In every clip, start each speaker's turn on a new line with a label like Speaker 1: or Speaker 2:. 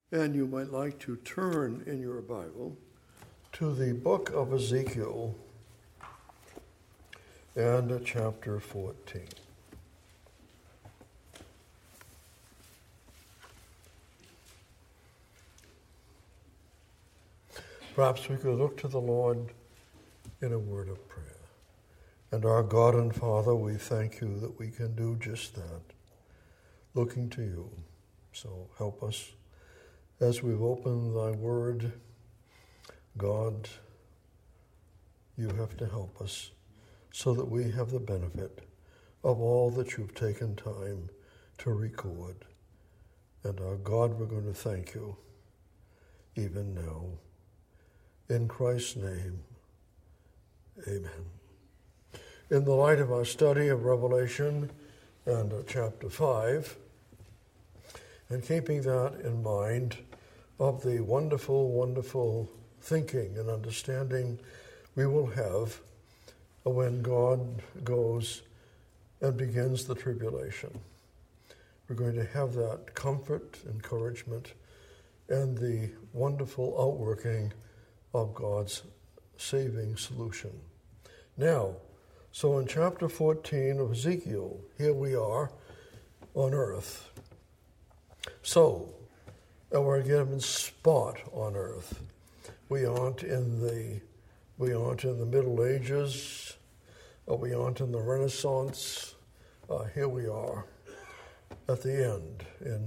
Speaker 1: And you might like to turn in your Bible to the book of Ezekiel and chapter 14. Perhaps we could look to the Lord in a word of prayer. And our God and Father, we thank you that we can do just that, looking to you. So help us as we've opened thy word. God, you have to help us so that we have the benefit of all that you've taken time to record. And our God, we're going to thank you even now. In Christ's name, amen. In the light of our study of Revelation and chapter 5, and keeping that in mind of the wonderful, wonderful thinking and understanding we will have when God goes and begins the tribulation. We're going to have that comfort, encouragement, and the wonderful outworking of God's saving solution. Now, so in chapter 14 of Ezekiel, here we are on earth. So, we're a given spot on earth. We aren't in the Middle Ages, we aren't in the Renaissance. Here we are at the end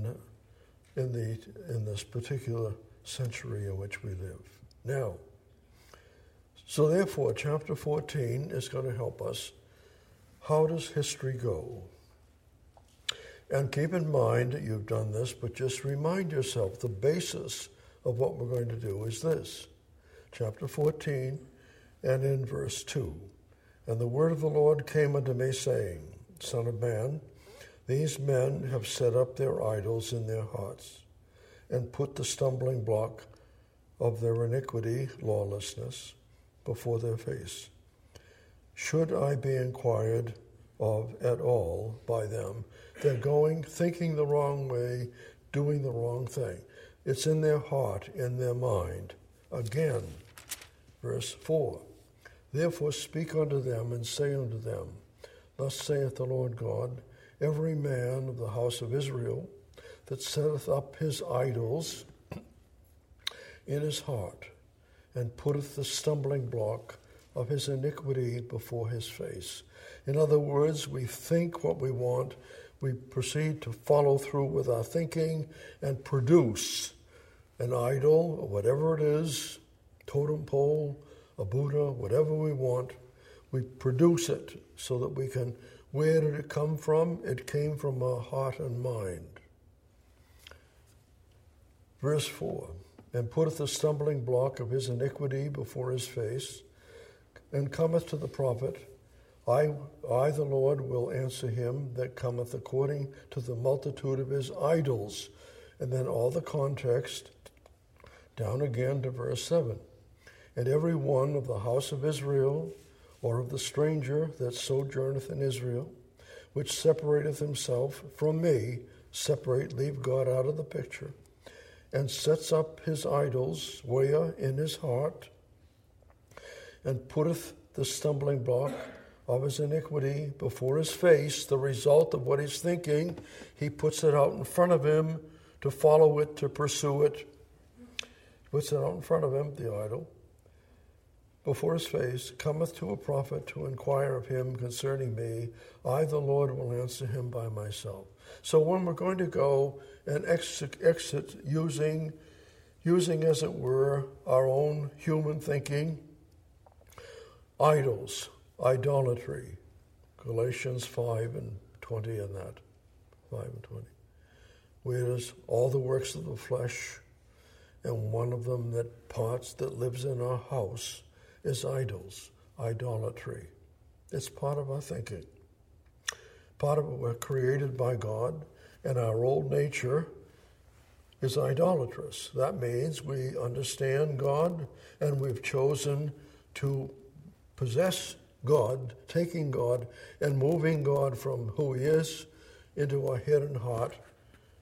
Speaker 1: in this particular century in which we live. Now, so therefore, chapter 14 is going to help us. How does history go? And keep in mind that you've done this, but just remind yourself the basis of what we're going to do is this. Chapter 14 and in verse 2. And the word of the Lord came unto me, saying, Son of man, these men have set up their idols in their hearts, and put the stumbling block of their iniquity, lawlessness, before their face. Should I be inquired of at all by them? They're going, thinking the wrong way, doing the wrong thing. It's in their heart, in their mind. Again, verse 4. Therefore speak unto them, and say unto them, Thus saith the Lord God, every man of the house of Israel that setteth up his idols in his heart, and putteth the stumbling block of his iniquity before his face. In other words, we think what we want, we proceed to follow through with our thinking and produce an idol, or whatever it is, totem pole, a Buddha, whatever we want. We produce it so that we can, where did it come from? It came from our heart and mind. Verse 4, and putteth the stumbling block of his iniquity before his face, and cometh to the prophet, I, the Lord, will answer him that cometh according to the multitude of his idols. And then all the context, down again to verse 7. And every one of the house of Israel, or of the stranger that sojourneth in Israel, which separateth himself from me, leave God out of the picture, and sets up his idols where in his heart, and putteth the stumbling block of his iniquity before his face, the result of what he's thinking, he puts it out in front of him to follow it, to pursue it. Puts it out in front of him, the idol, before his face, cometh to a prophet to inquire of him concerning me. I, the Lord, will answer him by myself. So when we're going to go and exit using, as it were, our own human thinking, idols, idolatry, Galatians 5 and 20 and that, 5 and 20. Whereas all the works of the flesh, and one of them that lives in our house is idols, idolatry. It's part of our thinking. Part of it, we're created by God, and our old nature is idolatrous. That means we understand God, and we've chosen to possess God, taking God and moving God from who he is into our head and heart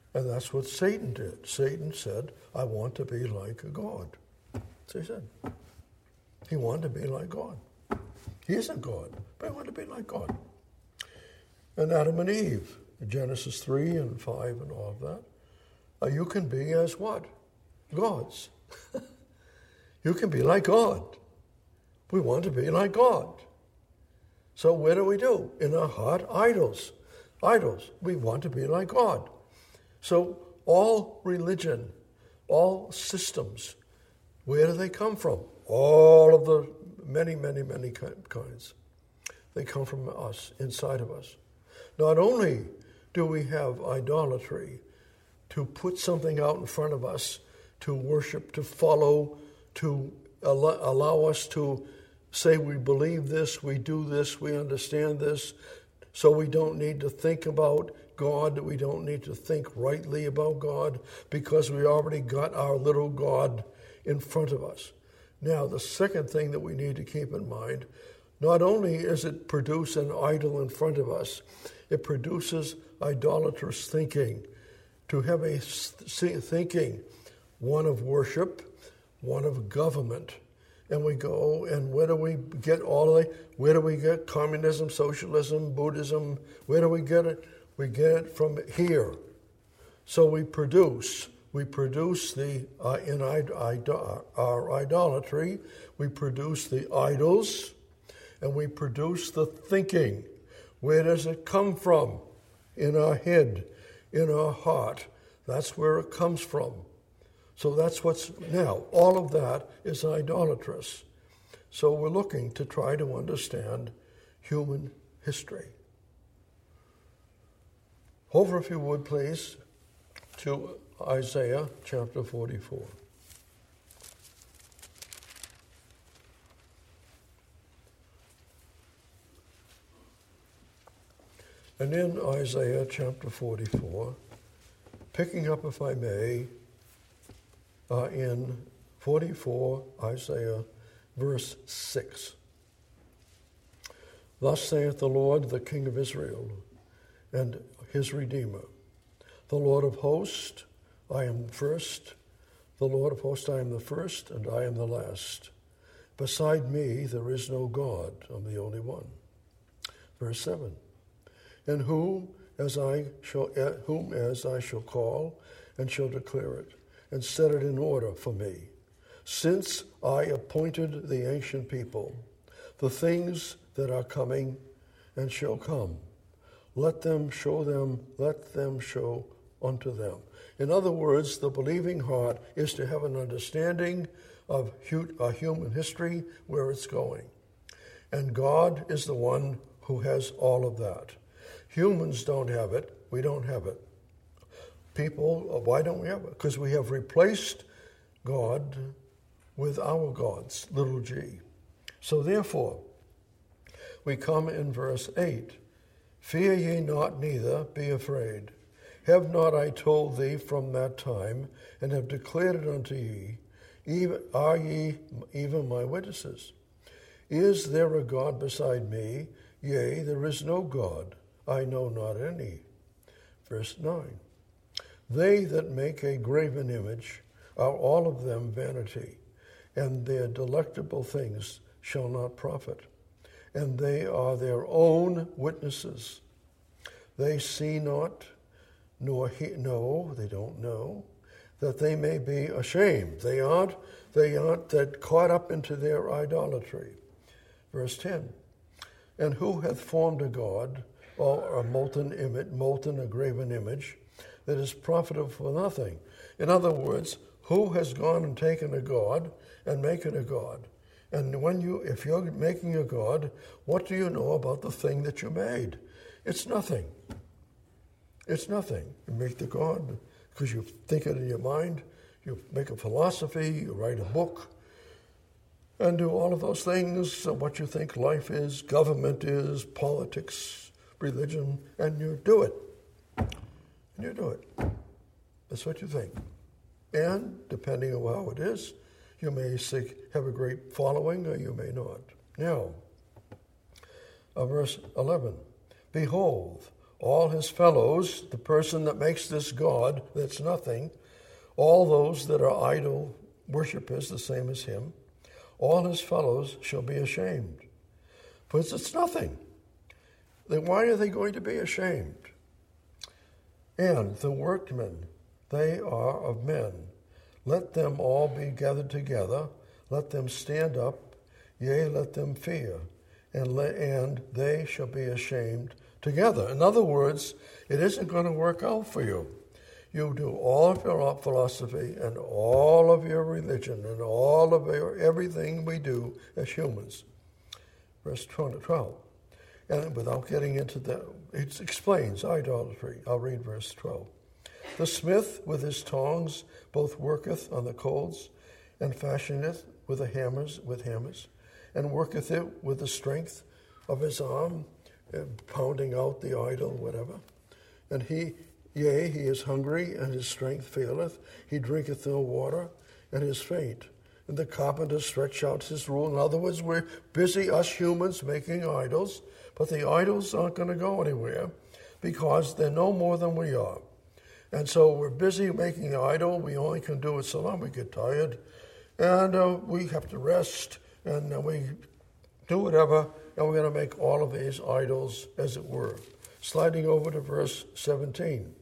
Speaker 1: And that's what Satan did. Satan said, I want to be like a God. That's what he said. He wanted to be like God. He isn't God, but he wanted to be like God. And Adam and Eve, Genesis 3 and 5 and all of that, you can be as what? Gods. You can be like God. We want to be like God. So what do? In our heart, idols. Idols. We want to be like God. So all religion, all systems, where do they come from? All of the many, many, many kinds. They come from us, inside of us. Not only do we have idolatry to put something out in front of us, to worship, to follow, to allow us to say we believe this, we do this, we understand this, so we don't need to think about God, we don't need to think rightly about God, because we already got our little God in front of us. Now, the second thing that we need to keep in mind, not only is it produce an idol in front of us, it produces idolatrous thinking. To have a thinking, one of worship, one of government. And we go, and where do we get where do we get communism, socialism, Buddhism? Where do we get it? We get it from here. So we produce the, in our idolatry, we produce the idols, and we produce the thinking. Where does it come from? In our head, in our heart. That's where it comes from. So that's now, all of that is idolatrous. So we're looking to try to understand human history. Over, if you would, please, to Isaiah chapter 44. And in Isaiah chapter 44, picking up, if I may, in 44, Isaiah, verse 6. Thus saith the Lord, the King of Israel, and his Redeemer, the Lord of hosts, I am first. The Lord of hosts, I am the first, and I am the last. Beside me there is no God. I'm the only one. Verse 7. And whom as I shall call, and shall declare it, and set it in order for me. Since I appointed the ancient people, the things that are coming and shall come, let them show unto them. In other words, the believing heart is to have an understanding of human history, where it's going. And God is the one who has all of that. Humans don't have it. We don't have it. People, why don't we have it? Because we have replaced God with our gods, little g. So therefore, we come in verse 8. Fear ye not, neither be afraid. Have not I told thee from that time, and have declared it unto ye? Are ye even my witnesses? Is there a God beside me? Yea, there is no God. I know not any. Verse 9. They that make a graven image are all of them vanity, and their delectable things shall not profit. And they are their own witnesses. They see not, nor know, they don't know, that they may be ashamed. They aren't that caught up into their idolatry. Verse 10. And who hath formed a god, or a molten, a graven image, that is profitable for nothing? In other words, who has gone and taken a god and making a god? And if you're making a god, what do you know about the thing that you made? It's nothing. It's nothing. You make the god because you think it in your mind. You make a philosophy. You write a book. And do all of those things, what you think life is, government is, politics, religion, and you do it. And you do it. That's what you think. And depending on how it is, you may have a great following, or you may not. Now, verse 11. Behold, all his fellows, the person that makes this God that's nothing, all those that are idol worshippers, the same as him, all his fellows shall be ashamed. For it's nothing. Then why are they going to be ashamed? And the workmen, they are of men. Let them all be gathered together. Let them stand up. Yea, let them fear. And they shall be ashamed together. In other words, it isn't going to work out for you. You do all of your philosophy and all of your religion and all of everything we do as humans. Verse 12. And without getting into that, it explains idolatry. I'll read verse 12. The smith with his tongs both worketh on the coals, and fashioneth with hammers, and worketh it with the strength of his arm, pounding out the idol, whatever. And he is hungry, and his strength faileth. He drinketh no water, and is faint. And the carpenter stretch out his rule. In other words, we're busy, us humans, making idols, but the idols aren't going to go anywhere because they're no more than we are. And so we're busy making the idol. We only can do it so long. We get tired, and we have to rest, and we do whatever, and we're going to make all of these idols, as it were. Sliding over to verse 17.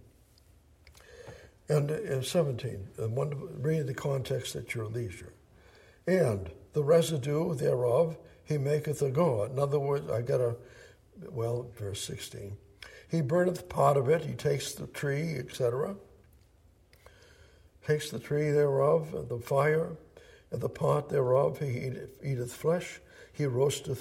Speaker 1: And 17, read the context at your leisure. And the residue thereof he maketh a god. In other words, verse 16. He burneth part of it, he takes the tree, etc. Takes the tree thereof, and the fire, and the part thereof, he eateth flesh, he roasteth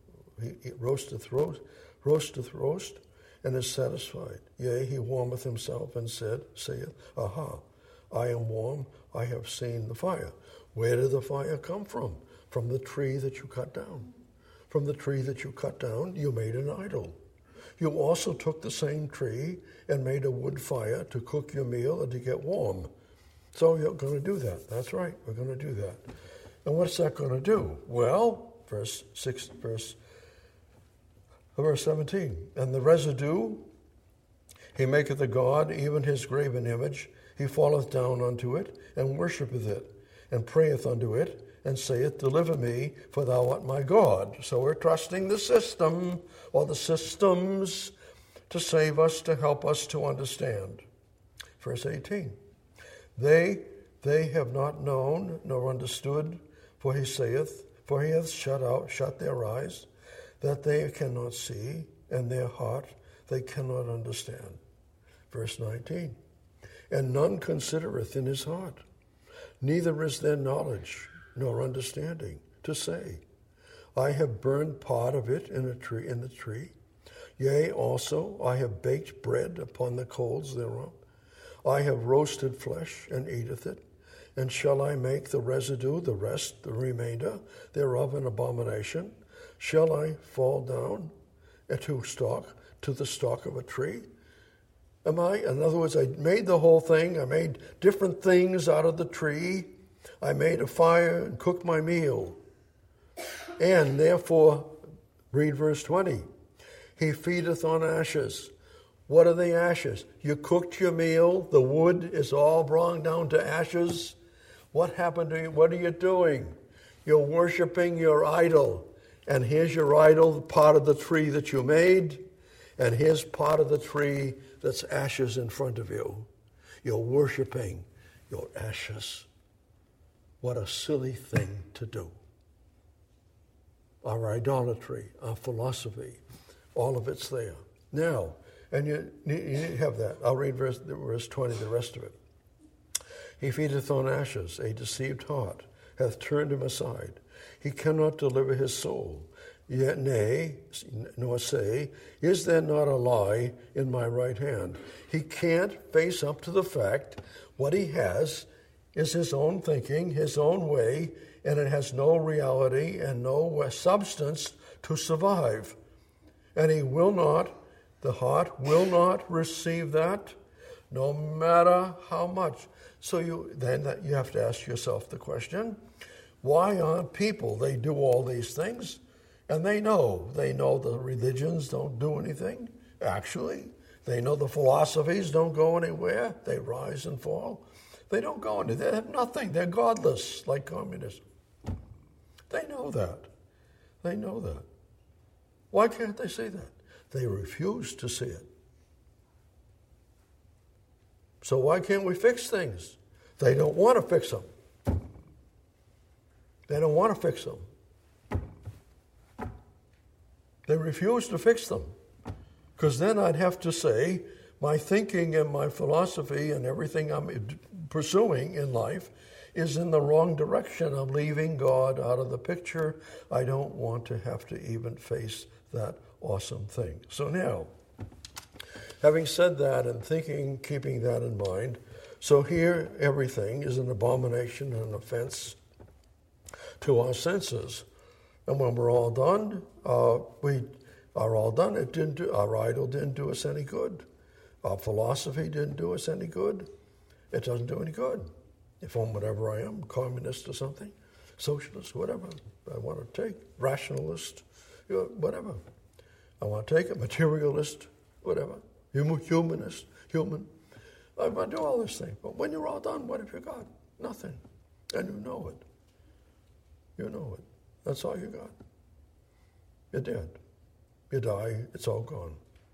Speaker 1: roast, and is satisfied. Yea, he warmeth himself, and saith, Aha, I am warm, I have seen the fire. Where did the fire come from? From the tree that you cut down. From the tree that you cut down, you made an idol. You also took the same tree and made a wood fire to cook your meal and to get warm. So you're going to do that. That's right, we're going to do that. And what's that going to do? Well, verse 17. And the residue, he maketh a god, even his graven image. He falleth down unto it, and worshippeth it, and prayeth unto it, and saith, Deliver me, for thou art my God. So we're trusting the system, or the systems, to save us, to help us to understand. Verse 18. They have not known, nor understood, for he hath shut their eyes, that they cannot see, and their heart they cannot understand. Verse 19. And none considereth in his heart, neither is there knowledge nor understanding to say, I have burned part of it in the tree. Yea, also I have baked bread upon the coals thereof. I have roasted flesh and eateth it. And shall I make the residue, the remainder thereof an abomination? Shall I fall down to the stalk of a tree? In other words, I made the whole thing. I made different things out of the tree. I made a fire and cooked my meal. And therefore, read verse 20. He feedeth on ashes. What are the ashes? You cooked your meal. The wood is all brought down to ashes. What happened to you? What are you doing? You're worshiping your idol. And here's your idol, part of the tree that you made. And here's part of the tree that's ashes in front of you. You're worshiping your ashes. What a silly thing to do. Our idolatry, our philosophy, all of it's there. Now, and you need to have that. I'll read verse 20, the rest of it. He feedeth on ashes, a deceived heart hath turned him aside. He cannot deliver his soul. Yet nay, nor say, is there not a lie in my right hand? He can't face up to the fact what he has is his own thinking, his own way, and it has no reality and no substance to survive. And the heart will not receive that, no matter how much. So you have to ask yourself the question, why aren't people, they do all these things, and they know the religions don't do anything, actually. They know the philosophies don't go anywhere. They rise and fall. They don't go anywhere. They have nothing. They're godless, like communism. They know that. They know that. Why can't they see that? They refuse to see it. So why can't we fix things? They don't want to fix them. They don't want to fix them. They refuse to fix them. Because then I'd have to say my thinking and my philosophy and everything I'm pursuing in life is in the wrong direction. I'm leaving God out of the picture. I don't want to have to even face that awesome thing. So now, having said that and thinking, keeping that in mind, so here everything is an abomination and an offense to our senses. And when we're all done, we are all done. Our idol didn't do us any good. Our philosophy didn't do us any good. It doesn't do any good. If I'm whatever I am, communist or something, socialist, whatever I want to take, rationalist, whatever. I want to take it, materialist, whatever, humanist, human. I want to do all this thing. But when you're all done, what have you got? Nothing. And you know it. You know it. That's all you got. You're dead. You die, it's all gone.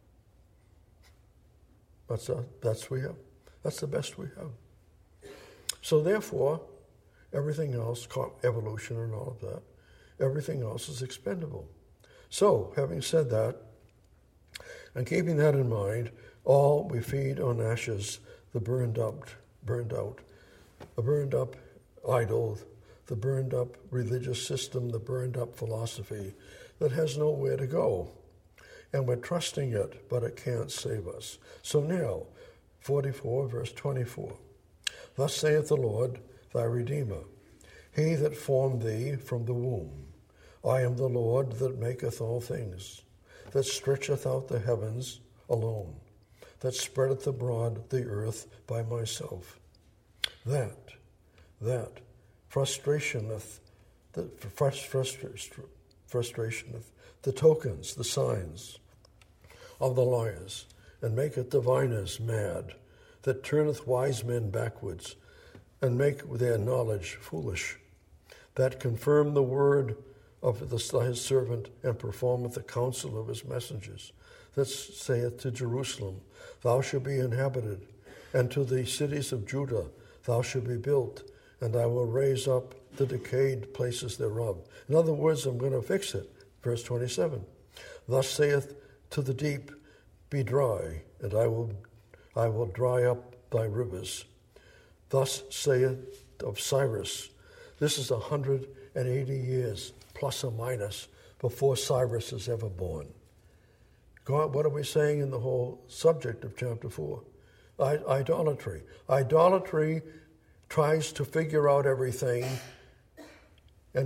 Speaker 1: That's we have. That's the best we have. So therefore, everything else, evolution and all of that, everything else is expendable. So, having said that, and keeping that in mind, all we feed on ashes, the burned out, a burned up idol, the burned up religious system, the burned up philosophy that has nowhere to go. And we're trusting it, but it can't save us. So now, 44, verse 24. Thus saith the Lord, thy Redeemer, he that formed thee from the womb. I am the Lord that maketh all things, that stretcheth out the heavens alone, that spreadeth abroad the earth by myself. That frustrationeth the tokens, the signs of the liars, and maketh diviners mad, that turneth wise men backwards, and make their knowledge foolish, that confirm the word of his servant, and performeth the counsel of his messengers, that saith to Jerusalem, thou shalt be inhabited, and to the cities of Judah, thou shalt be built, and I will raise up the decayed places thereof. In other words, I'm going to fix it. Verse 27, thus saith to the deep, be dry, and I will dry up thy rivers. Thus saith of Cyrus, this is 180 years, plus or minus, before Cyrus is ever born. God, what are we saying in the whole subject of chapter 4? Idolatry. Idolatry tries to figure out everything and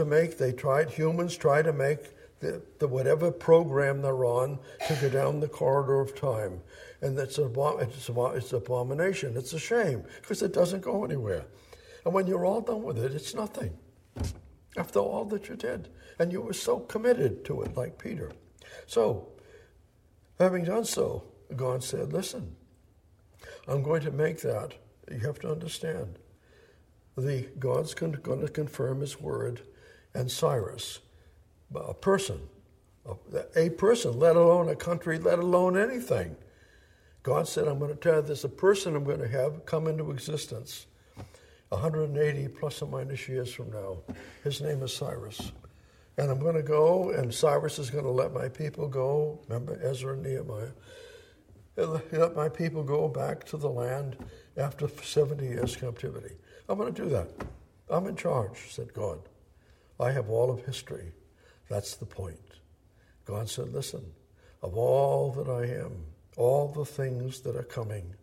Speaker 1: humans try to make the whatever program they're on to go down the corridor of time. And it's abomination. It's a shame because it doesn't go anywhere. And when you're all done with it, it's nothing. After all that you did. And you were so committed to it, like Peter. So, having done so, God said, listen, I'm going to make that. You have to understand. God's going to confirm his word, and Cyrus, a person, let alone a country, let alone anything. God said, I'm going to tell you there's a person I'm going to have come into existence 180 plus or minus years from now. His name is Cyrus. And I'm going to go, and Cyrus is going to let my people go. Remember Ezra and Nehemiah? He'll let my people go back to the land after 70 years captivity. I'm going to do that. I'm in charge, said God. I have all of history. That's the point. God said, listen, of all that I am, all the things that are coming,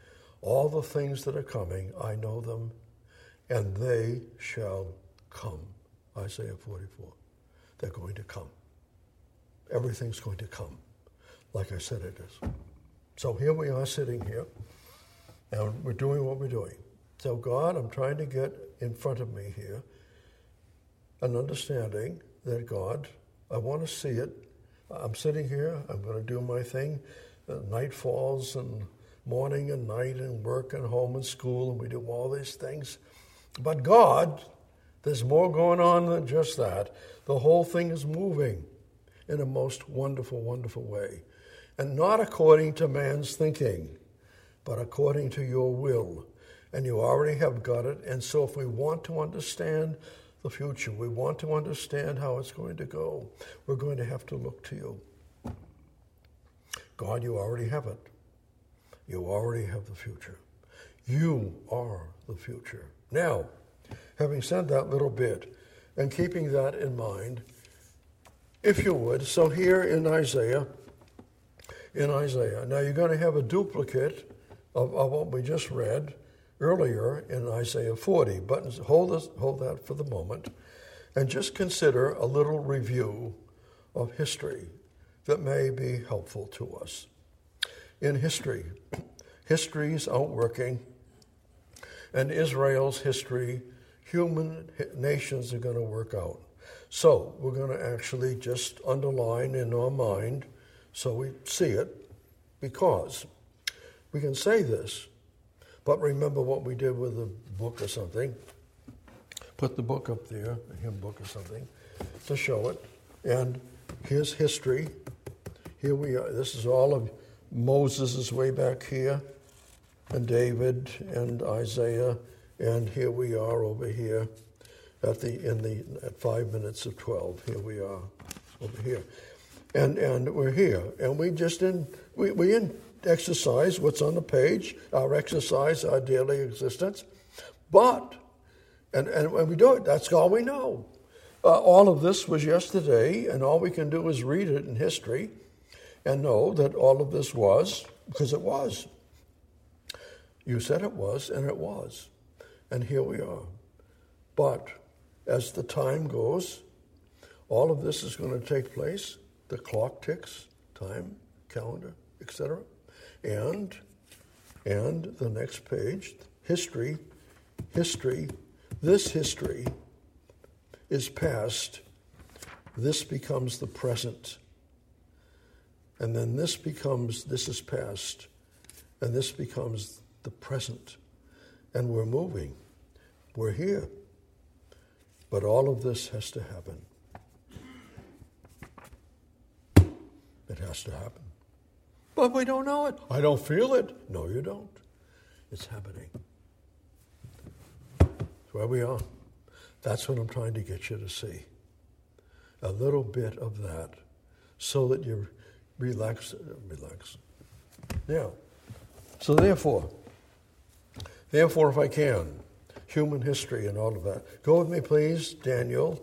Speaker 1: I know them, and they shall come. Isaiah 44. They're going to come. Everything's going to come, like I said it is. So here we are sitting here, and we're doing what we're doing. So God, I'm trying to get in front of me here an understanding that God, I want to see it. I'm sitting here, I'm going to do my thing. night falls and morning and night and work and home and school, and we do all these things. But God, there's more going on than just that. The whole thing is moving in a most wonderful, wonderful way. And not according to man's thinking, but according to your will. And you already have got it. And so if we want to understand the future, we want to understand how it's going to go, we're going to have to look to you. God, you already have it. You already have the future. You are the future. Now, having said that little bit, and keeping that in mind, if you would, so here in Isaiah, now you're going to have a duplicate of what we just read earlier in Isaiah 40, but hold that for the moment, and just consider a little review of history that may be helpful to us. In history, history's outworking, and Israel's history, human nations are going to work out. So we're going to actually just underline in our mind so we see it, because we can say this, but remember what we did with a book or something. Put the book up there, a hymn book or something, to show it. And here's history. Here we are. This is all of Moses' way back here, and David and Isaiah, and here we are over here at 5 minutes of 12. Here we are over here, and we're here, and we just exercise what's on the page. Our exercise, our daily existence, but and when we do it, that's all we know. All of this was yesterday, and all we can do is read it in history and know that all of this was, because it was. You said it was, and it was. And here we are. But as the time goes, all of this is going to take place. The clock ticks, time, calendar, etc. And the next page, history, this history is past. This becomes the present. And then this is past. And this becomes the present. And we're moving. We're here. But all of this has to happen. It has to happen. But we don't know it. I don't feel it. No, you don't. It's happening. That's where we are. That's what I'm trying to get you to see. A little bit of that so that you relax. Now, so therefore, if I can, human history and all of that. Go with me, please, Daniel.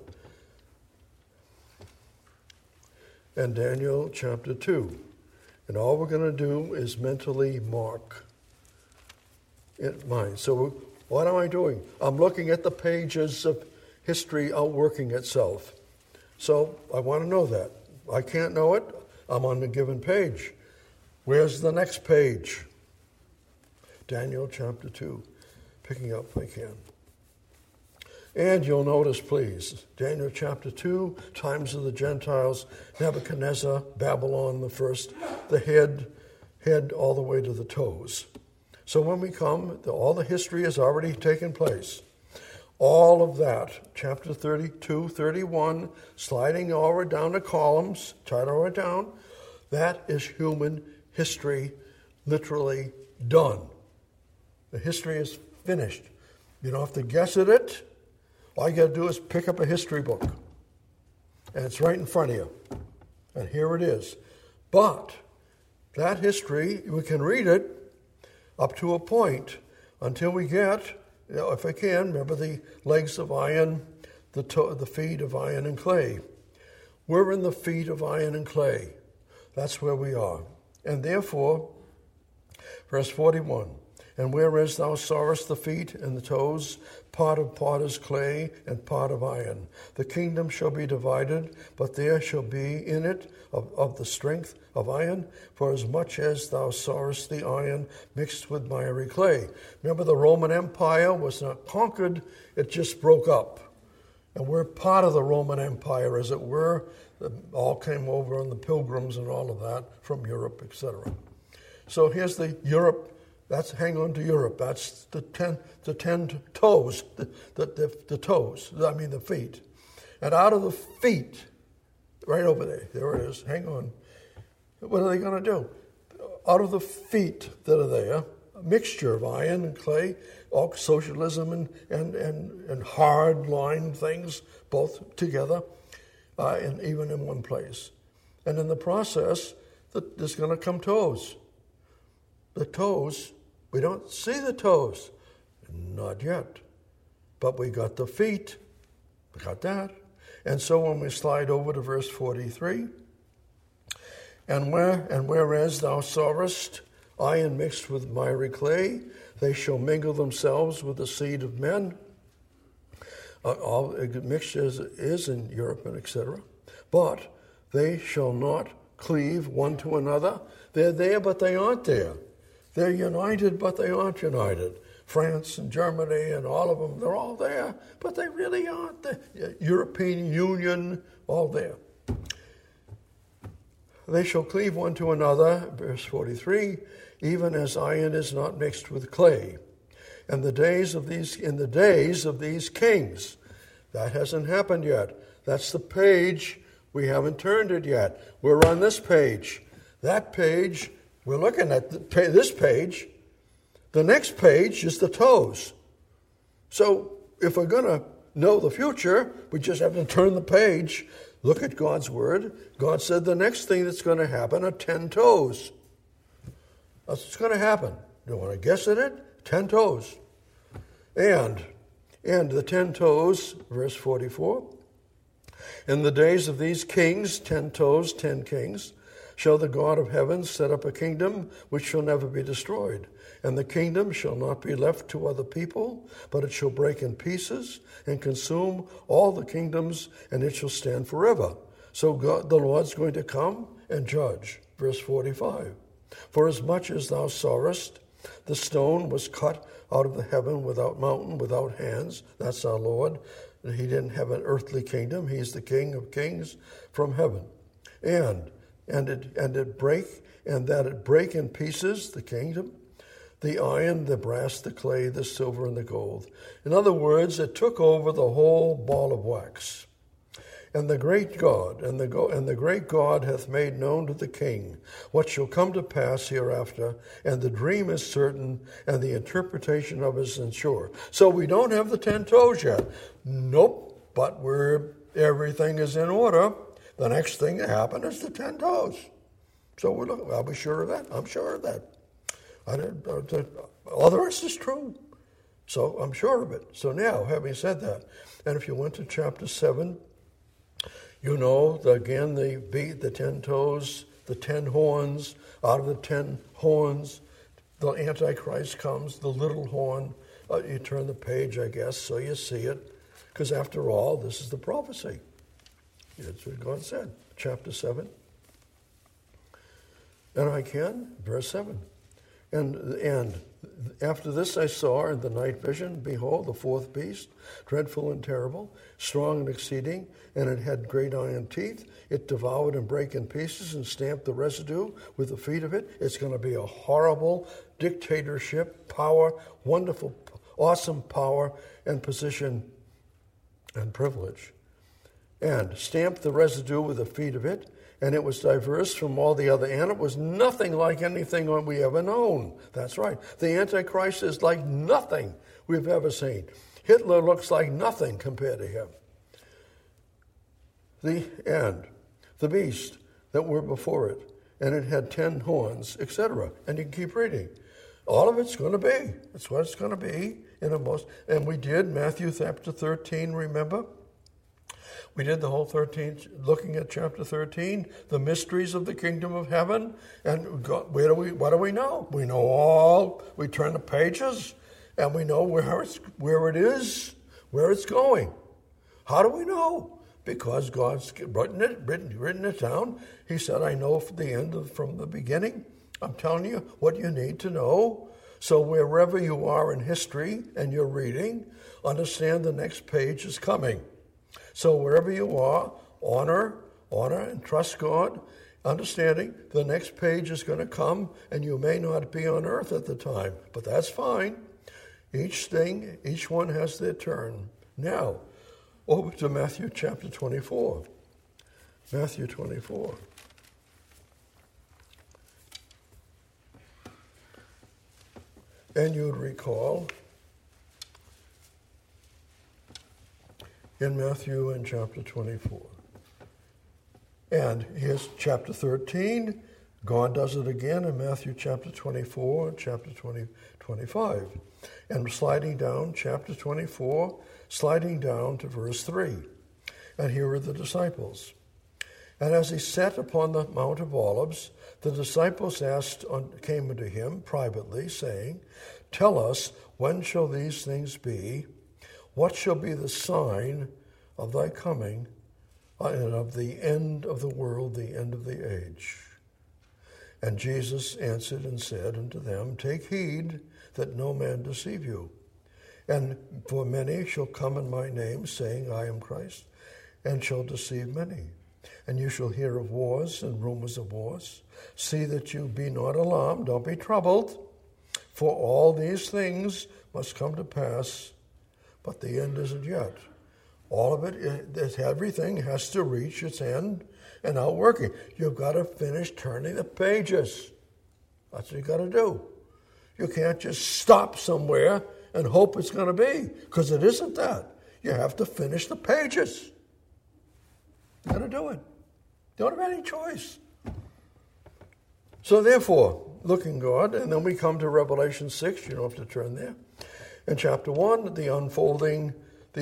Speaker 1: And Daniel chapter 2. And all we're going to do is mentally mark it mine. So what am I doing? I'm looking at the pages of history outworking itself. So I want to know that. I can't know it. I'm on the given page. Where's the next page? Daniel chapter 2. Picking up if I can. And you'll notice, please, Daniel chapter 2, times of the Gentiles, Nebuchadnezzar, Babylon the first, the head all the way to the toes. So when we come, all the history has already taken place. All of that, chapter 32, 31, sliding over down the columns, try to write it down, that is human history, literally done. The history is finished. You don't have to guess at it. All you got to do is pick up a history book. And it's right in front of you. And here it is. But that history, we can read it up to a point until we get, if I can, remember the legs of iron, the feet of iron and clay. We're in the feet of iron and clay. That's where we are. And therefore, verse 41, and whereas thou sawest the feet and the toes, part of potter's clay and part of iron, the kingdom shall be divided, but there shall be in it of the strength of iron, for as much as thou sawest the iron mixed with miry clay. Remember, the Roman Empire was not conquered, it just broke up. And we're part of the Roman Empire, as it were. It all came over on the pilgrims and all of that from Europe, etc. So here's the Europe. That's hang on to Europe. That's the ten toes, the toes. I mean the feet. And out of the feet, right over there it is. Hang on. What are they going to do? Out of the feet that are there, a mixture of iron and clay, all socialism and hard line things, both together, and even in one place. And in the process, there's going to come toes. The toes, we don't see the toes. Not yet. But we got the feet. We got that. And so when we slide over to verse 43, and whereas thou sawest iron mixed with miry clay, they shall mingle themselves with the seed of men. All mixture is in Europe and etc. But they shall not cleave one to another. They're there, but they aren't there. They're united, but they aren't united. France and Germany and all of them, they're all there, but they really aren't. The European Union, all there. They shall cleave one to another, verse 43, even as iron is not mixed with clay. In the days of these kings, that hasn't happened yet. That's the page. We haven't turned it yet. We're on this page. That page, we're looking at this page. The next page is the toes. So if we're going to know the future, we just have to turn the page, look at God's word. God said the next thing that's going to happen are 10 toes. That's what's going to happen. You want to guess at it? 10 toes. And the 10 toes, verse 44, in the days of these kings, 10 toes, 10 kings, shall the God of heaven set up a kingdom which shall never be destroyed. And the kingdom shall not be left to other people, but it shall break in pieces and consume all the kingdoms, and it shall stand forever. So God, the Lord's going to come and judge. Verse 45. For as much as thou sawest, the stone was cut out of the heaven without mountain, without hands. That's our Lord. He didn't have an earthly kingdom. He's the King of kings from heaven. And it break in pieces, the kingdom, the iron, the brass, the clay, the silver, and the gold. In other words, it took over the whole ball of wax. And the great God, and the great God hath made known to the king what shall come to pass hereafter, and the dream is certain, and the interpretation of it is sure. So we don't have the 10 toes yet. Nope, but everything is in order. The next thing to happen is the 10 toes. So I'll be sure of that. I'm sure of that. All the rest is true. So I'm sure of it. So now, having said that, and if you went to chapter 7, you know, again, the 10 toes, the 10 horns. Out of the 10 horns, the Antichrist comes, the little horn. You turn the page, I guess, so you see it. Because after all, this is the prophecy. That's what God said, chapter 7. And verse 7. And after this I saw in the night vision, behold, the fourth beast, dreadful and terrible, strong and exceeding, and it had great iron teeth. It devoured and brake in pieces and stamped the residue with the feet of it. It's going to be a horrible dictatorship, power, wonderful, awesome power and position and privilege. And stamped the residue with the feet of it, and it was diverse from all the other, and it was nothing like anything we ever known. That's right. The Antichrist is like nothing we've ever seen. Hitler looks like nothing compared to him. The beast that were before it, and it had 10 horns, etc. And you can keep reading. All of it's going to be. That's what it's going to be. And we did Matthew chapter 13, remember? We did the whole 13, looking at chapter 13, the mysteries of the kingdom of heaven. And what do we know? We know all. We turn the pages, and we know where it is, where it's going. How do we know? Because God's written it down. He said, I know from the beginning. I'm telling you what you need to know. So wherever you are in history and you're reading, understand the next page is coming. So wherever you are, honor and trust God, understanding the next page is going to come and you may not be on earth at the time, but that's fine. Each one has their turn. Now, over to Matthew chapter 24. Matthew 24. And you'd recall in Matthew in chapter 24. And here's chapter 13. God does it again in Matthew chapter 24 and chapter 25. And sliding down, chapter 24, sliding down to verse 3. And here are the disciples. And as he sat upon the Mount of Olives, the disciples came unto him privately, saying, Tell us, when shall these things be? What shall be the sign of thy coming and of the end of the world, the end of the age? And Jesus answered and said unto them, Take heed that no man deceive you. And for many shall come in my name, saying, I am Christ, and shall deceive many. And you shall hear of wars and rumors of wars. See that you be not alarmed, don't be troubled, for all these things must come to pass, but the end isn't yet. All of it, everything has to reach its end and out working. You've got to finish turning the pages. That's what you've got to do. You can't just stop somewhere and hope it's going to be, because it isn't that. You have to finish the pages. You've got to do it. You don't have any choice. So therefore, looking God, and then we come to Revelation 6. You don't have to turn there. In chapter 1, the unfolding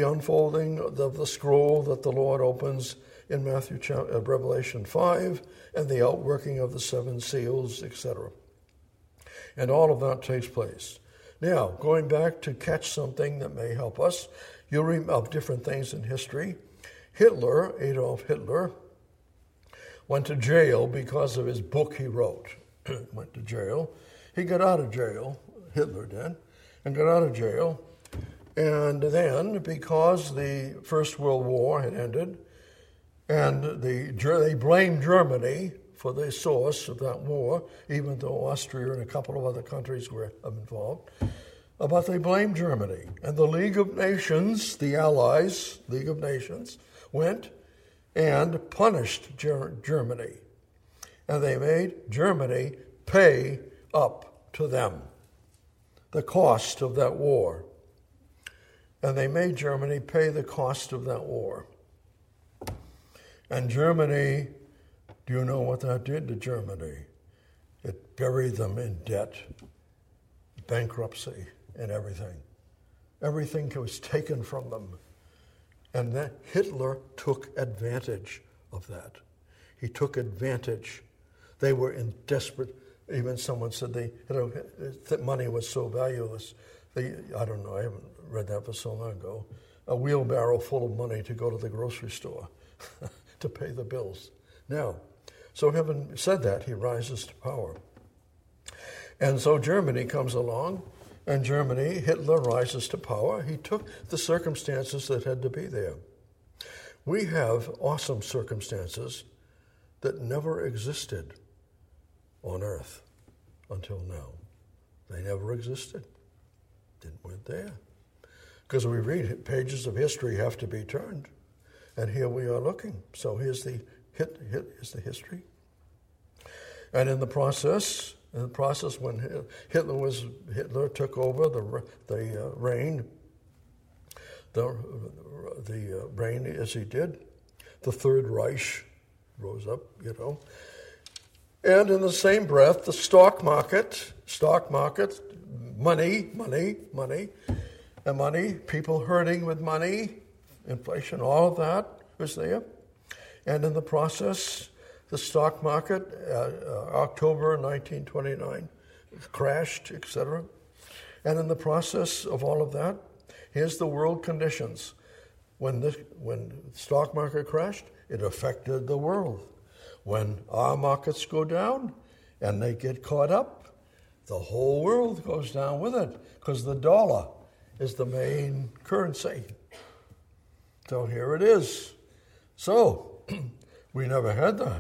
Speaker 1: of the scroll that the Lord opens in Revelation 5, and the outworking of the seven seals, etc. And all of that takes place. Now, going back to catch something that may help us, you'll read of different things in history. Adolf Hitler, went to jail because of his book he wrote. Went to jail. He got out of jail, Hitler did, and got out of jail. And then, because the First World War had ended, and they blamed Germany for the source of that war, even though Austria and a couple of other countries were involved, but they blamed Germany. And the League of Nations, the Allies, League of Nations, went and punished Germany. And they made Germany pay up to them the cost of that war. And they made Germany pay the cost of that war. And Germany, do you know what that did to Germany? It buried them in debt, bankruptcy, and everything. Everything was taken from them. And then Hitler took advantage of that. He took advantage. They were in desperate, even someone said that money was so valueless. I don't know, I haven't read that for so long ago. A wheelbarrow full of money to go to the grocery store to pay the bills. Now, so having said that, he rises to power. And so Germany comes along, and Hitler rises to power. He took the circumstances that had to be there. We have awesome circumstances that never existed on earth until now. They never existed. Weren't there. Because we read pages of history have to be turned. And here we are looking. So here's the history. And in the process when Hitler took over the reign as he did, the Third Reich rose up, And in the same breath, the stock market, money, and money, people hurting with money, inflation, all of that was there. And in the process, the stock market, October 1929, crashed, etc. And in the process of all of that, here's the world conditions. When the stock market crashed, it affected the world. When our markets go down and they get caught up, the whole world goes down with it, because the dollar is the main currency. So here it is. So we never had that.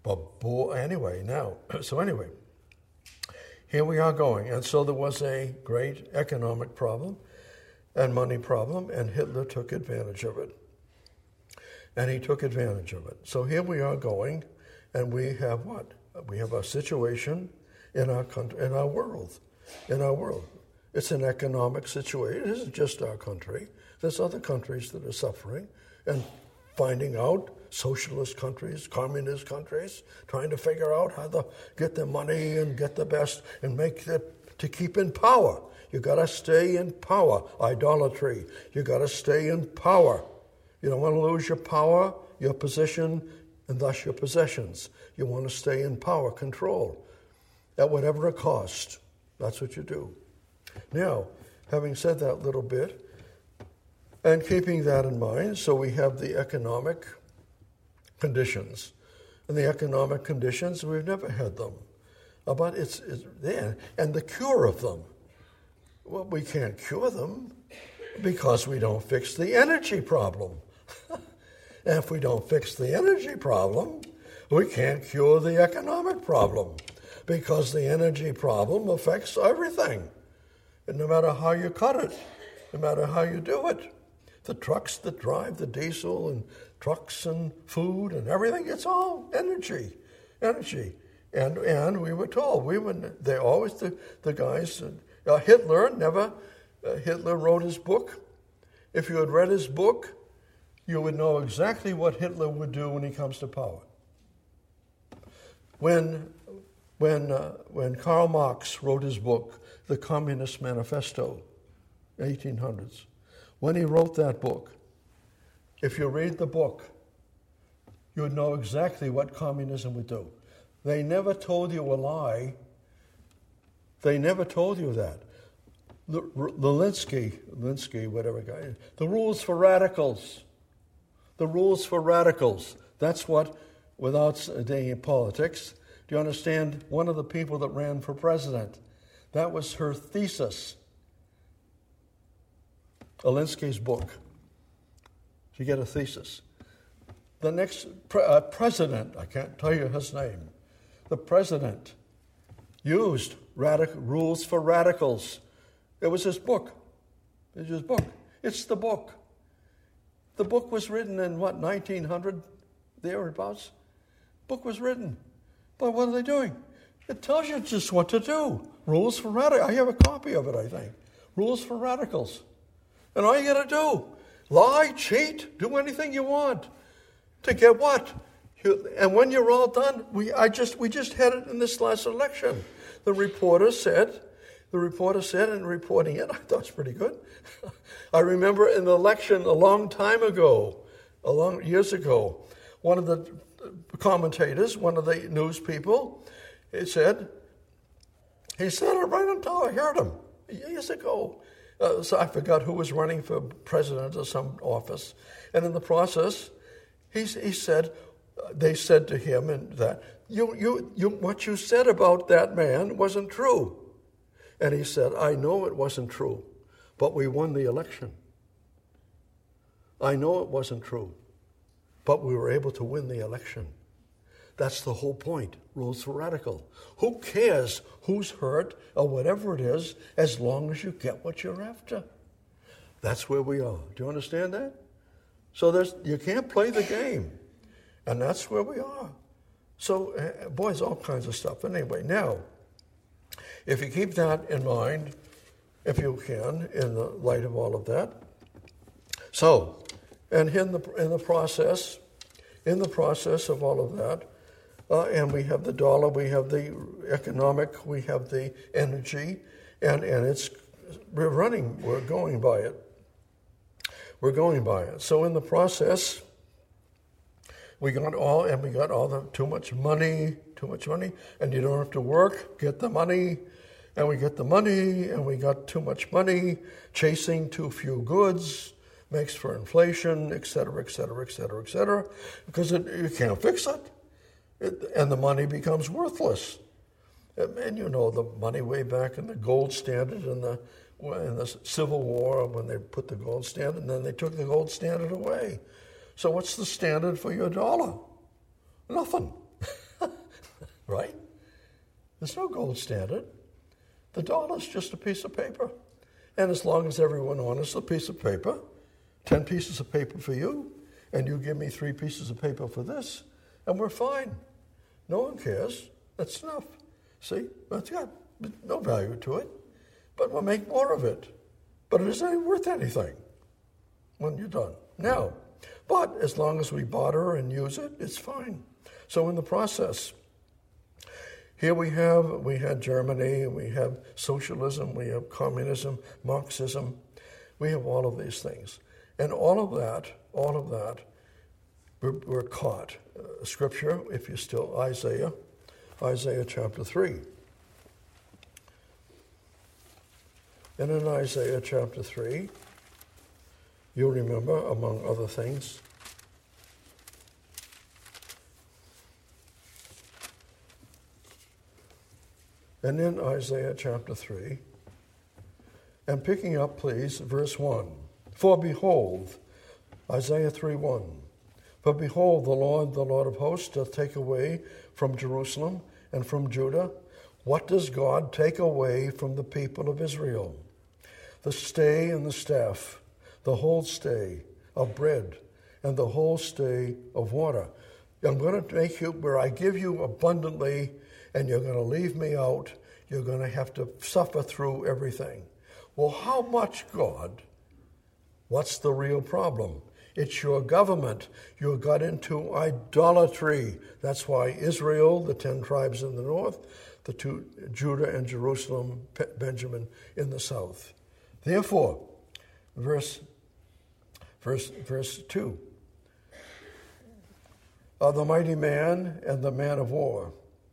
Speaker 1: Anyway, here we are going. And so there was a great economic problem and money problem, and Hitler took advantage of it. And he took advantage of it. So here we are going, and we have what? We have a situation in our country, in our world. It's an economic situation. It isn't just our country. There's other countries that are suffering and finding out, socialist countries, communist countries, trying to figure out how to get their money and get the best and make it to keep in power. You got to stay in power. Idolatry. You got to stay in power. You don't want to lose your power, your position, and thus your possessions. You want to stay in power, control, at whatever it costs. That's what you do. Now, having said that little bit, and keeping that in mind, so we have the economic conditions. And the economic conditions, we've never had them. But it's there. And the cure of them. Well, we can't cure them because we don't fix the energy problem. And if we don't fix the energy problem, we can't cure the economic problem because the energy problem affects everything. And no matter how you cut it, no matter how you do it, the trucks that drive the diesel and trucks and food and everything, it's all energy. And we were told, they always, the guys, Hitler wrote his book. If you had read his book, you would know exactly what Hitler would do when he comes to power. When Karl Marx wrote his book, The Communist Manifesto, 1800s, when he wrote that book, if you read the book, you would know exactly what communism would do. They never told you a lie. They never told you that. The Linsky, whatever guy, the rules for radicals. The rules for radicals. That's what, without saying politics, do you understand? One of the people that ran for president, that was her thesis. Alinsky's book. She get a thesis. The next president, I can't tell you his name, the president used rules for radicals. It was his book. It's his book. It's the book. The book was written in, 1900, thereabouts? Book was written. But what are they doing? It tells you just what to do. Rules for radicals. I have a copy of it, I think. Rules for radicals. And all you got to do, lie, cheat, do anything you want. To get what? And when you're all done, we just had it in this last election. The reporter said in reporting it, I thought it was pretty good. I remember in the election a long time ago, years ago, one of the commentators, one of the news people, he said it right on top. I heard him years ago. So I forgot who was running for president or some office. And in the process, he said, they said to him that what you said about that man wasn't true. And he said, I know it wasn't true, but we won the election. I know it wasn't true, but we were able to win the election. That's the whole point. Rules for radical. Who cares who's hurt or whatever it is, as long as you get what you're after? That's where we are. Do you understand that? So you can't play the game. And that's where we are. So, boys, all kinds of stuff. Anyway, now, if you keep that in mind, if you can, in the light of all of that. So, and in the process of all of that, and we have the dollar, we have the economic, we have the energy, and we're going by it. We're going by it. So in the process, we got all the too much money, and you don't have to work, get the money, and we get the money, and we got too much money, chasing too few goods, makes for inflation, et cetera, because you can't fix it. And the money becomes worthless. And you know the money way back in the gold standard in the Civil War, when they put the gold standard, and then they took the gold standard away. So what's the standard for your dollar? Nothing. right? There's no gold standard. The dollar's just a piece of paper. And as long as everyone honors a piece of paper, 10 pieces of paper for you, and you give me 3 pieces of paper for this, and we're fine. No one cares. That's enough. See? That's got no value to it. But we'll make more of it. But it isn't worth anything when you're done. Now, but as long as we barter and use it, it's fine. So in the process, here we had Germany, we have socialism, we have communism, Marxism, we have all of these things. And all of that, we're caught. Scripture, if you're still Isaiah chapter 3. And in Isaiah chapter 3, you'll remember, among other things, and in Isaiah chapter 3, and picking up, please, verse 1. For behold, Isaiah 3:1. For behold, the Lord of hosts, doth take away from Jerusalem and from Judah. What does God take away from the people of Israel? The stay and the staff, the whole stay of bread, and the whole stay of water. I'm going to make you, where I give you abundantly, and you're going to leave me out, you're going to have to suffer through everything. Well, how much, God? What's the real problem? It's your government. You got into idolatry. That's why Israel, the 10 tribes in the north, the 2, Judah and Jerusalem, Benjamin in the south. Therefore, verse 2, the mighty man and the man of war,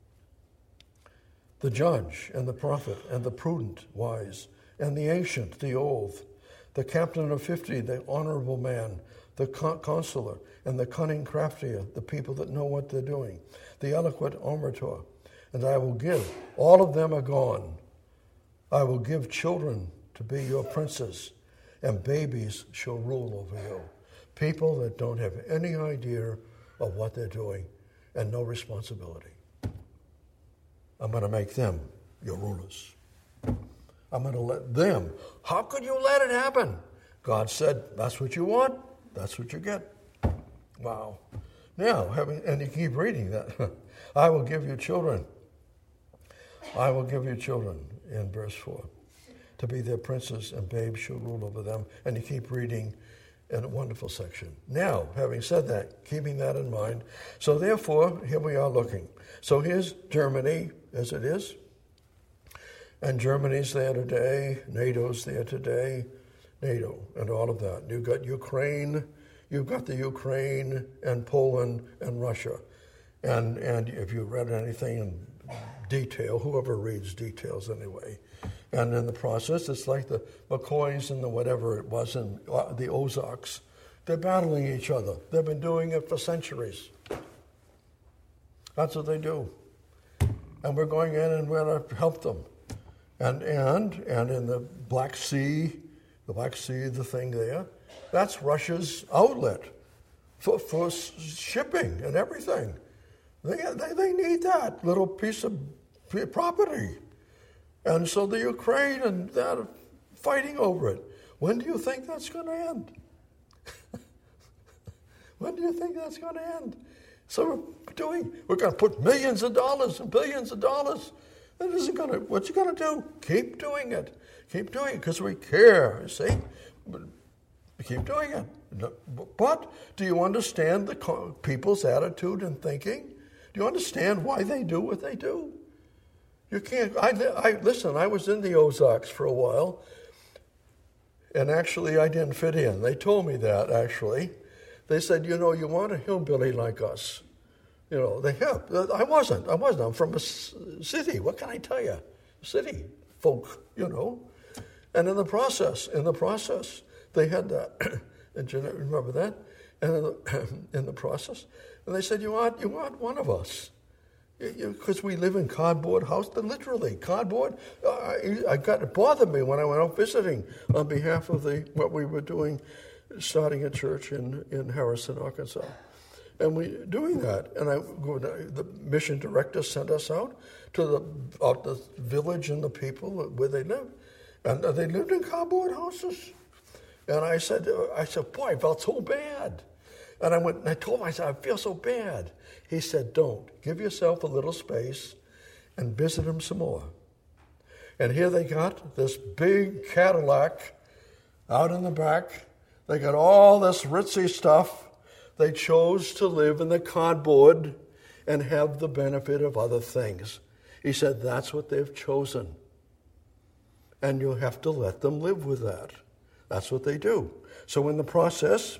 Speaker 1: the judge and the prophet and the prudent wise, and the ancient, the old, the captain of 50, the honorable man, the counselor, and the cunning crafty, the people that know what they're doing, the eloquent orator. And I will give, all of them are gone. I will give children to be your princes, and babies shall rule over you. People that don't have any idea of what they're doing and no responsibility. I'm going to make them your rulers. I'm going to let them. How could you let it happen? God said, that's what you want, that's what you get. Wow. Now, and you keep reading that. I will give you children. I will give you children, in verse 4, to be their princes, and babes shall rule over them. And you keep reading in a wonderful section. Now, having said that, keeping that in mind, so therefore, here we are looking. So here's Germany as it is. And Germany's there today, NATO's there today, NATO and all of that. You've got Ukraine, you've got the Ukraine and Poland and Russia. And if you read anything in detail, whoever reads details anyway. And in the process, it's like the McCoys and the whatever it was in the Ozarks. They're battling each other. They've been doing it for centuries. That's what they do. And we're going in and we're going to help them. And in the Black Sea, the thing there, that's Russia's outlet for shipping and everything. They need that little piece of property. And so the Ukraine and that are fighting over it. When do you think that's going to end? When do you think that's going to end? So we're going to put millions of dollars and billions of dollars. That isn't going to, what you going to do? Keep doing it. Keep doing it because we care, you see. But keep doing it. But do you understand the people's attitude and thinking? Do you understand why they do what they do? You can't, listen, I was in the Ozarks for a while, and actually I didn't fit in. They told me that, actually. They said, you want a hillbilly like us. I wasn't. I'm from a city. What can I tell you? City folk, And in the process, they had that. And Jeanette, remember that? And in the process, and they said, you want one of us. Because we live in cardboard house, literally cardboard. It bothered me when I went out visiting on behalf of what we were doing, starting a church in Harrison, Arkansas. And we're doing that. And the mission director sent us out to the village and the people where they live. And they lived in cardboard houses. And I said, boy, I felt so bad. And I told him, I said, I feel so bad. He said, don't. Give yourself a little space and visit them some more. And here they got this big Cadillac out in the back. They got all this ritzy stuff. They chose to live in the cardboard and have the benefit of other things. He said, that's what they've chosen. And you'll have to let them live with that. That's what they do. So in the process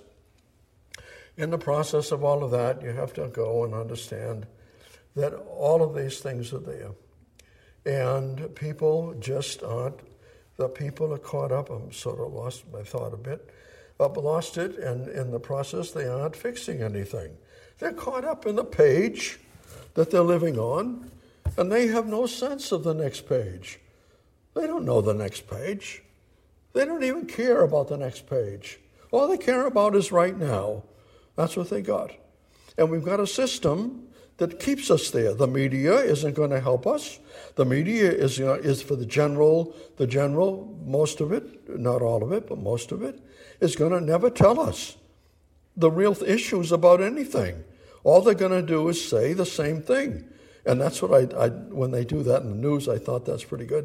Speaker 1: of all of that, you have to go and understand that all of these things are there. And people just aren't, the people are caught up. I'm sort of lost my thought a bit. Lost it, and in the process, they aren't fixing anything. They're caught up in the page that they're living on, and they have no sense of the next page. They don't know the next page. They don't even care about the next page. All they care about is right now. That's what they got. And we've got a system that keeps us there. The media isn't going to help us. The media is for the general, most of it, not all of it, but most of it, is going to never tell us the real issues about anything. All they're going to do is say the same thing. And that's what when they do that in the news, I thought that's pretty good.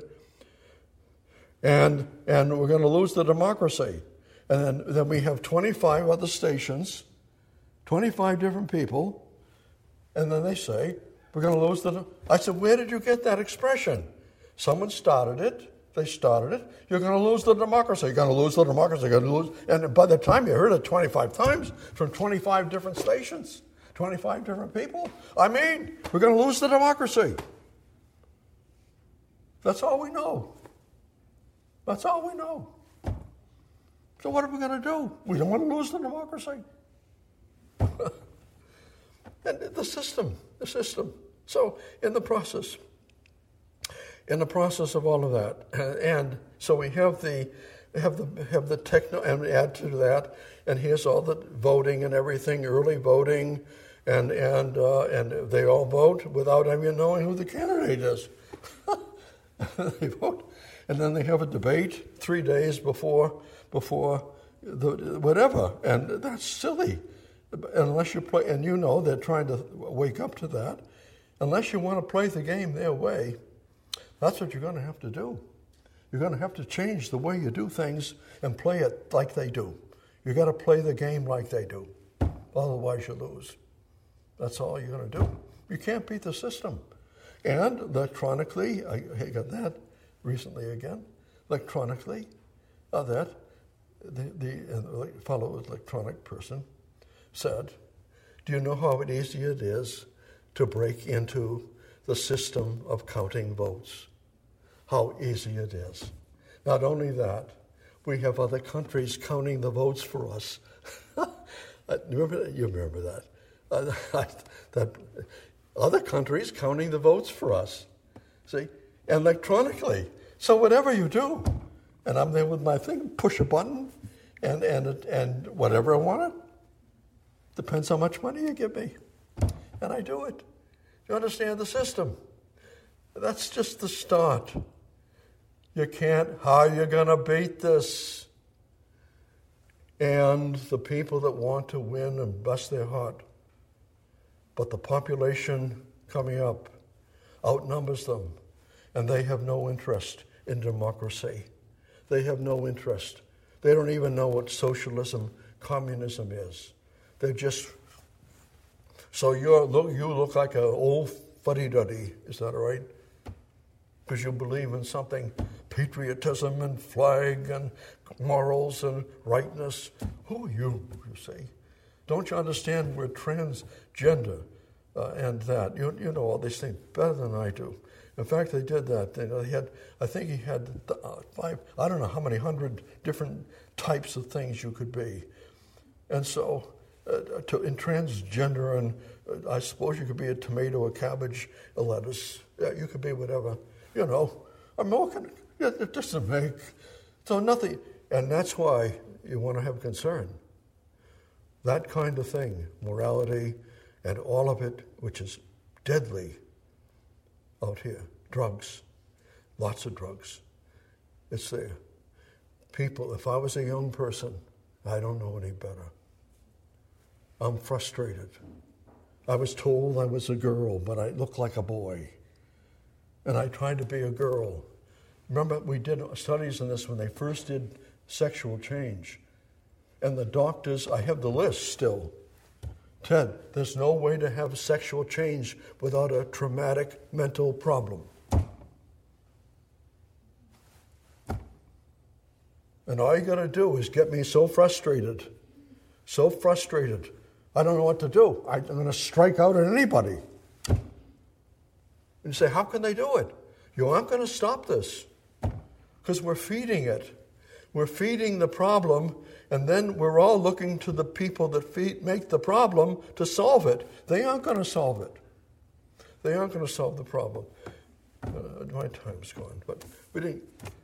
Speaker 1: And we're going to lose the democracy. And then we have 25 other stations, 25 different people, and then they say, we're going to lose I said, where did you get that expression? Someone started it. They started it. You're going to lose the democracy. You're going to lose the democracy. You're going to lose. And by the time you heard it 25 times from 25 different stations, 25 different people, we're going to lose the democracy. That's all we know. That's all we know. So what are we going to do? We don't want to lose the democracy. And the system. So in the process of all of that, and so we have the techno, and add to that, and here's all the voting and everything, early voting, and they all vote without even knowing who the candidate is. They vote, and then they have a debate 3 days before the whatever, and that's silly. Unless you play, and they're trying to wake up to that. Unless you want to play the game their way, that's what you're going to have to do. You're going to have to change the way you do things and play it like they do. You got to play the game like they do. Otherwise, you lose. That's all you're going to do. You can't beat the system. And electronically, I got that recently again. Electronically, that the fellow electronic person said, do you know how easy it is to break into the system of counting votes? How easy it is. Not only that, we have other countries counting the votes for us. You remember that? That other countries counting the votes for us. See? Electronically. So whatever you do, and I'm there with my thing, push a button, and whatever I want it. Depends how much money you give me. And I do it. You understand the system? That's just the start. You can't, how are you going to beat this? And the people that want to win and bust their heart. But the population coming up outnumbers them. And they have no interest in democracy. They have no interest. They don't even know what socialism, communism is. They're just, so you look like an old fuddy-duddy, is that all right? Because you believe in something, patriotism and flag and morals and rightness. Who are you say? Don't you understand we're transgender and that? You know all these things better than I do. In fact, they did that. I think he had 5, I don't know how many 100 different types of things you could be. And so, in transgender, and I suppose you could be a tomato, a cabbage, a lettuce. You could be whatever. American. It doesn't make so nothing, and that's why you want to have concern. That kind of thing, morality, and all of it, which is deadly out here. Drugs, lots of drugs. It's there. People, if I was a young person, I don't know any better. I'm frustrated. I was told I was a girl, but I looked like a boy. And I tried to be a girl. Remember, we did studies on this when they first did sexual change. And the doctors, I have the list still. Ted, there's no way to have sexual change without a traumatic mental problem. And all you got to do is get me so frustrated. I don't know what to do. I'm going to strike out at anybody. And you say, how can they do it? You aren't going to stop this because we're feeding it. We're feeding the problem, and then we're all looking to the people that make the problem to solve it. They aren't going to solve it. They aren't going to solve the problem. My time's gone, but we didn't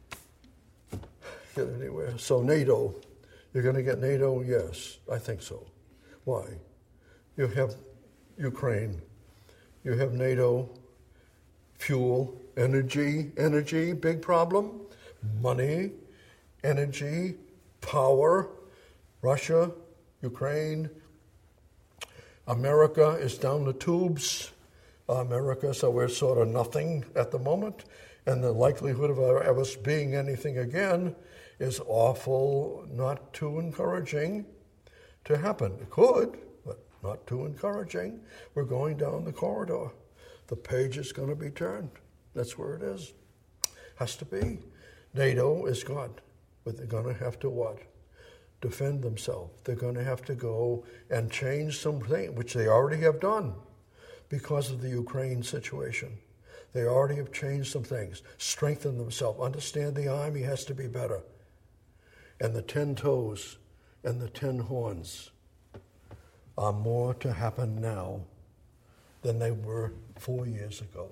Speaker 1: get anywhere. So NATO, you're going to get NATO? Yes, I think so. Why? You have Ukraine. You have NATO, fuel, energy, big problem. Money, energy, power. Russia, Ukraine. America is down the tubes. So we're sort of nothing at the moment. And the likelihood of us being anything again is awful, not too encouraging to happen. It could, but not too encouraging. We're going down the corridor. The page is going to be turned. That's where it is. Has to be. NATO is gone, but they're going to have to what? Defend themselves. They're going to have to go and change something, which they already have done because of the Ukraine situation. They already have changed some things, strengthened themselves, understand the army has to be better. And the 10 toes and the 10 horns are more to happen now than they were 4 years ago.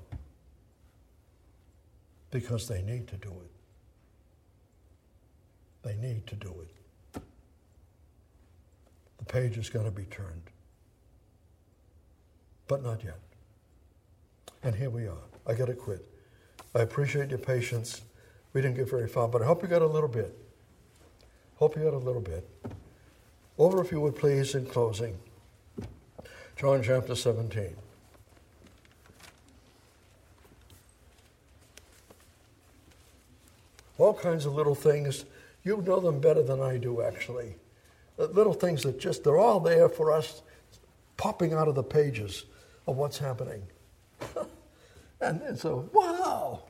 Speaker 1: Because they need to do it. They need to do it. The page is going to be turned. But not yet. And here we are. I got to quit. I appreciate your patience. We didn't get very far, but I hope you got a little bit. Over, if you would please, in closing. John chapter 17. All kinds of little things. You know them better than I do, actually. Little things that they're all there for us, popping out of the pages of what's happening. And so, wow.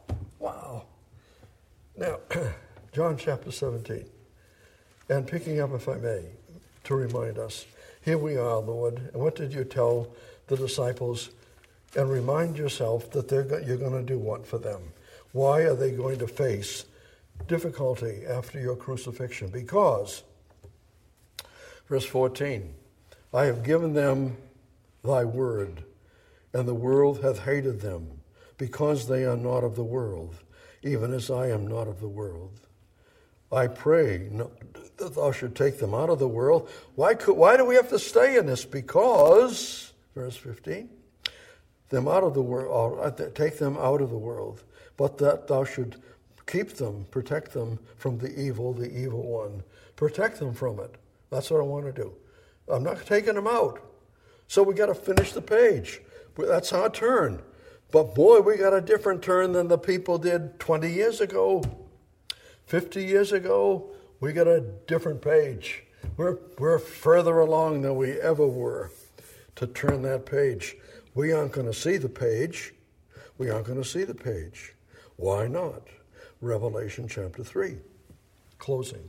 Speaker 1: Now, John chapter 17. And picking up, if I may, to remind us, here we are, Lord, and what did you tell the disciples? And remind yourself that you're going to do what for them? Why are they going to face difficulty after your crucifixion? Because, verse 14, I have given them thy word, and the world hath hated them, because they are not of the world, even as I am not of the world. I pray that thou should take them out of the world. Why do we have to stay in this? Because, verse 15, them out of the world, take them out of the world, but that thou should keep them, protect them from the evil one. Protect them from it. That's what I want to do. I'm not taking them out. So we got to finish the page. That's our turn. But boy, we got a different turn than the people did 20 years ago. 50 years ago, we got a different page. We're further along than we ever were to turn that page. We aren't going to see the page. Why not? Revelation chapter 3. Closing.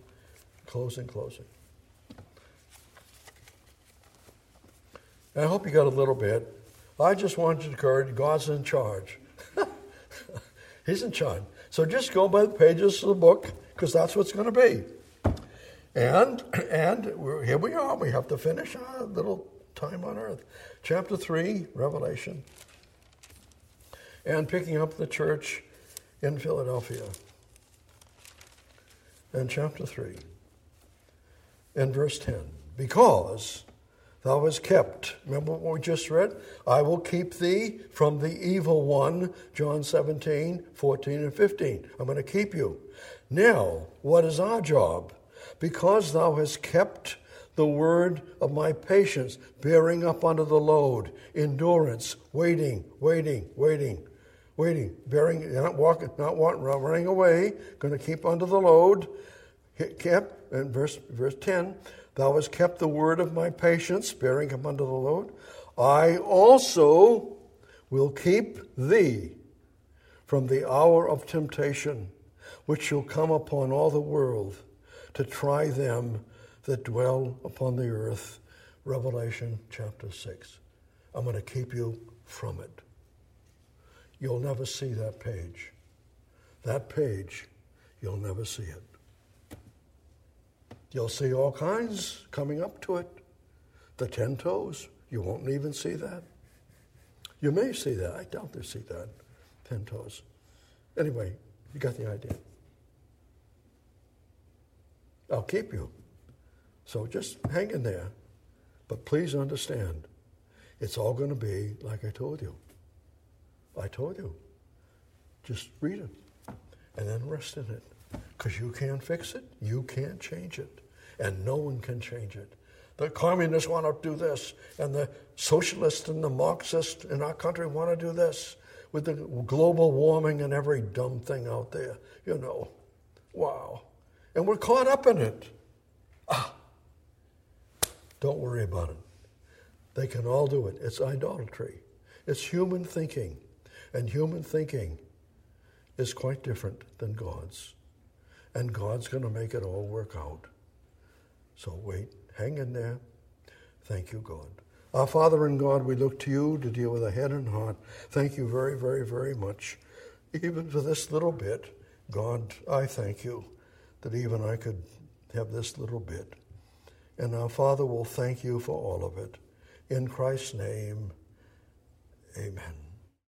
Speaker 1: I hope you got a little bit. I just want you to encourage God's in charge. He's in charge. So just go by the pages of the book, because that's what's going to be. And here we are. We have to finish our little time on earth. Chapter 3, Revelation. And picking up the church in Philadelphia. And chapter 3. And verse 10. Because thou hast kept. Remember what we just read? I will keep thee from the evil one, John 17, 14, and 15. I'm going to keep you. Now, what is our job? Because thou hast kept the word of my patience, bearing up under the load, endurance, waiting, bearing, not running away, going to keep under the load. Kept, and verse 10, thou hast kept the word of my patience, bearing up under the load. I also will keep thee from the hour of temptation, which shall come upon all the world, to try them that dwell upon the earth. Revelation chapter 6. I'm going to keep you from it. You'll never see that page. That page, you'll never see it. You'll see all kinds coming up to it. The 10 toes, you won't even see that. You may see that. I doubt they see that. 10 toes. Anyway, you got the idea. I'll keep you. So just hang in there. But please understand, it's all going to be like I told you. I told you. Just read it and then rest in it. Because you can't fix it. You can't change it. And no one can change it. The communists want to do this, and the socialists and the Marxists in our country want to do this with the global warming and every dumb thing out there. You know, wow. And we're caught up in it. Don't worry about it. They can all do it. It's idolatry. It's human thinking. And human thinking is quite different than God's. And God's going to make it all work out. So wait, hang in there. Thank you, God. Our Father in God, we look to you to deal with our head and heart. Thank you very, very, very much. Even for this little bit, God, I thank you that even I could have this little bit. And our Father will thank you for all of it. In Christ's name, amen.